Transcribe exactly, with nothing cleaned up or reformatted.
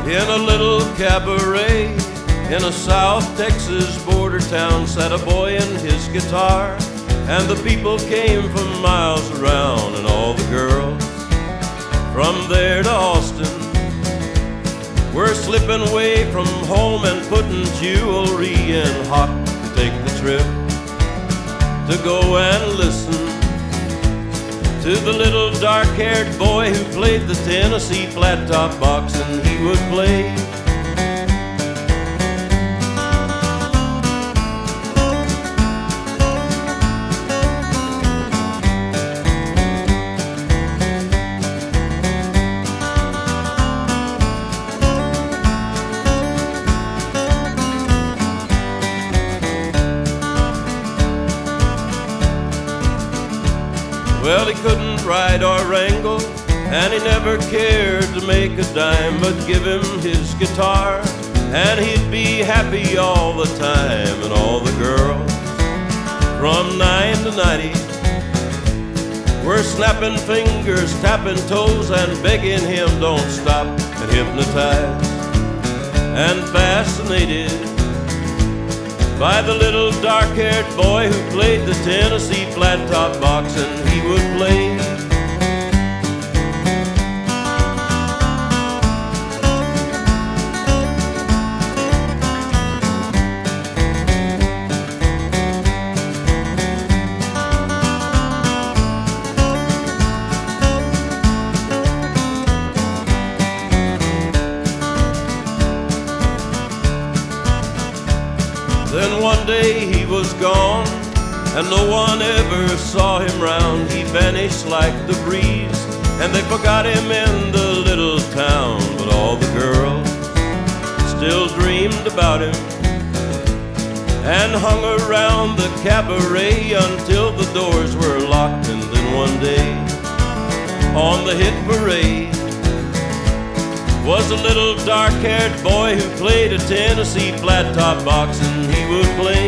In a little cabaret in a South Texas border town sat a boy and his guitar, and the people came from miles around, and all the girls from there to Austin were slipping away from home and putting jewelry in hot to take the trip to go and listen to the little dark-haired boy who played the Tennessee flat-top box, and he would play Well, he couldn't ride or wrangle, and he never cared to make a dime, but give him his guitar, and he'd be happy all the time. And all the girls from nine to ninety were snapping fingers, tapping toes, and begging him don't stop, and hypnotized and fascinated by the little dark-haired boy who played the Tennessee flat-top box, and he would play Then one day he was gone, and no one ever saw him round. He vanished like the breeze, and they forgot him in the little town. But all the girls still dreamed about him and hung around the cabaret until the doors were locked. And then one day on the hit parade was a little dark-haired boy who played a Tennessee flat-top box, and he would play